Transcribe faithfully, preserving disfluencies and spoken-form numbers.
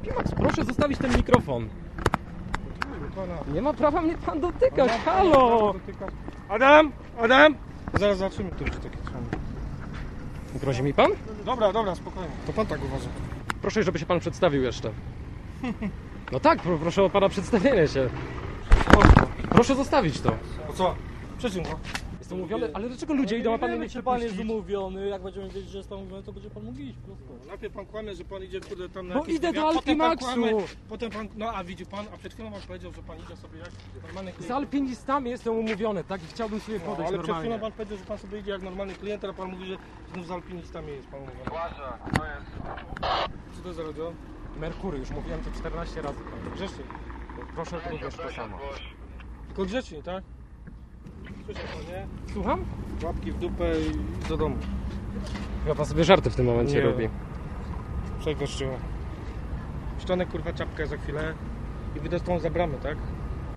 Pimax, proszę zostawić ten mikrofon. Nie ma prawa mnie pan dotykać, Adam, halo! Adam, Adam! Zaraz zobaczymy, który ci taki trzeba. Grozi mi pan? Dobra, dobra, spokojnie. To pan tak uważa. Proszę, żeby się pan przedstawił jeszcze. No tak, pro, proszę o pana przedstawienie się. Proszę zostawić to. O co? Przecież go. Jest umówiony, ale dlaczego ludzie idą, a pan nie chce pan jest puścić? umówiony, jak będziemy wiedzieć, że jest pan umówiony, to będzie pan mógł iść prosto. Najpierw pan kłamie, że pan idzie kurde tam na Bo jakieś idę do wywiad, potem pan Alpimaxu. kłamie, Potem pan, no a widzi pan, a przed chwilą pan powiedział, że pan idzie sobie jak normalny Z klient. alpinistami jestem umówiony, tak? I chciałbym sobie No, podejść ale przed chwilą normalnie. pan powiedział, że pan sobie idzie jak normalny klient, a pan mówi, że znów z alpinistami jest pan umówiony. to jest. Co to za radio? Merkury, już mówiłem to czternaście razy. Grzecznie. Proszę również to samo. Tylko grzecznie, tak? Słyszę pan, nie? Słucham? Łapki w dupę i do domu. Chyba pan sobie żarty w tym momencie Nie. robi. Przegoszczyło. Ścianę kurwa czapkę za chwilę i wyjdę z tą za bramę, tak?